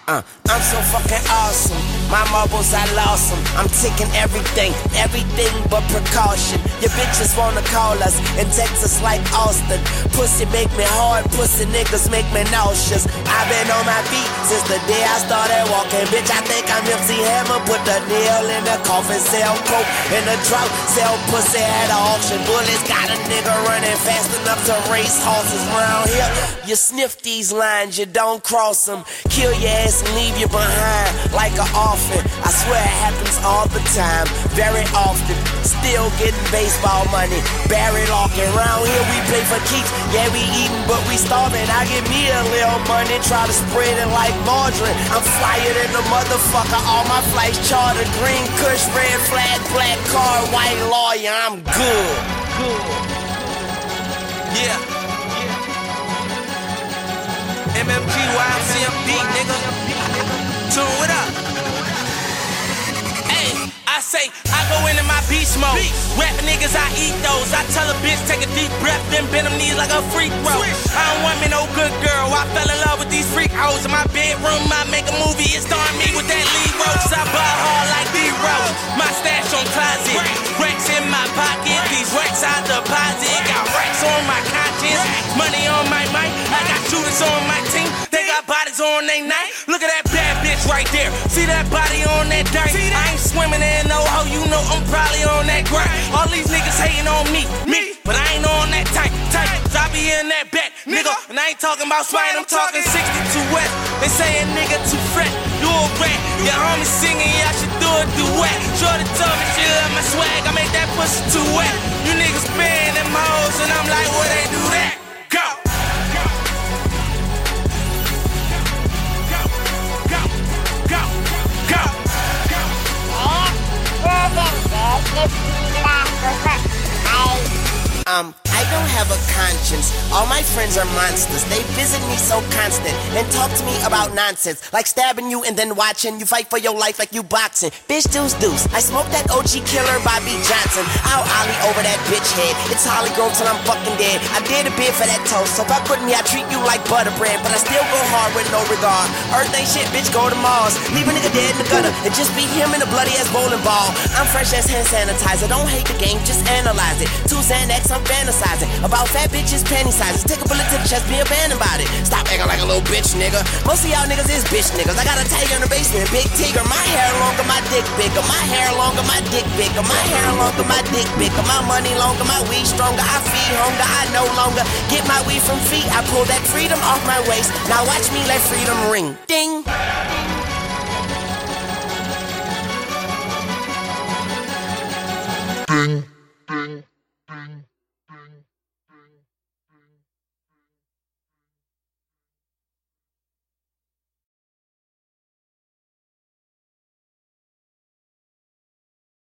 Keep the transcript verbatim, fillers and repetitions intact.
Uh, I'm so fucking awesome. My marbles, I lost them. I'm taking everything, everything but precaution. Your bitches wanna call us in Texas like Austin. Pussy make me hard, pussy niggas make me nauseous. I've been on my feet since the day I started walking. Bitch, I think I'm M C Hammer. Put the nail in the coffin, sell coke in the drought, sell pussy at an auction. Bullets got a nigga running fast enough to race horses around here. You sniff these lines, you don't cross them. Kill your ass and leave you behind like an orphan. I swear it happens all the time, very often. Still getting baseball money. Barry Larkin, round here we play for keeps. Yeah, we eating, but we starving. I give me a little money, try to spread it like margarine. I'm flyer than the motherfucker. All my flights chartered. Green Kush, red flag, black card, white lawyer. I'm good. Good. Yeah. M M G Y M C M D, nigga. Tune it up. Hey, I say, I go into my beast mode. Rap niggas, I eat those. I tell a bitch, take a deep breath, then bend them knees like a freak throw. I don't want me no good girl. I fell in love with these freak hoes in my bedroom. I make a movie, it's starring me with that lead role. Cause I buy hard like D-Rose. My stash on closet, racks in my pocket. These racks I deposit. Got racks on my conscience, money on my mind. I got shooters on my team. They got bodies on they night. Look at that bad bitch right there. See that body on that dirt? I ain't swimming in no hoe, you know I'm probably on that grind. All these niggas hating on me, me, but I ain't on that type, type. Cause I be in that back, nigga. And I ain't talking about swine, I'm talking sixty-two west. They say a nigga too fat, you a rat. Your homie singing, y'all should do a duet. Shorty told me she love my swag, I make that pussy too wet. You niggas spin them hoes, and I'm like, where they do that? Go! Um, I don't have a conscience. All my friends are monsters. They visit me so constant and talk to me about nonsense, like stabbing you and then watching you fight for your life like you boxing. Bitch, deuce, deuce. I smoke that O G killer Bobby Johnson. I'll ollie over that bitch head. It's Holly grown till I'm fucking dead. I did a bid for that toast, so if I put me, I treat you like butter bread. But I still go hard with no regard. Earth ain't shit, bitch, go to Mars. Leave a nigga dead in the gutter and just beat him in the bloody ass bowling ball. I'm fresh as hand sanitizer. Don't hate the game, just analyze it. Two Xanax, I'm fantasizing about fat bitches, panty sizes. Take a bullet to the chest, be abandoned about it. Stop acting like a little bitch, nigga. Most of y'all niggas is bitch niggas. I got a tiger in the basement, big tiger. My hair longer, my dick bigger. My hair longer, my dick bigger. My hair longer, my dick bigger. My money longer, my weed stronger. I feed hunger, I no longer get my weed from feet. I pull that freedom off my waist. Now watch me let freedom ring. Ding.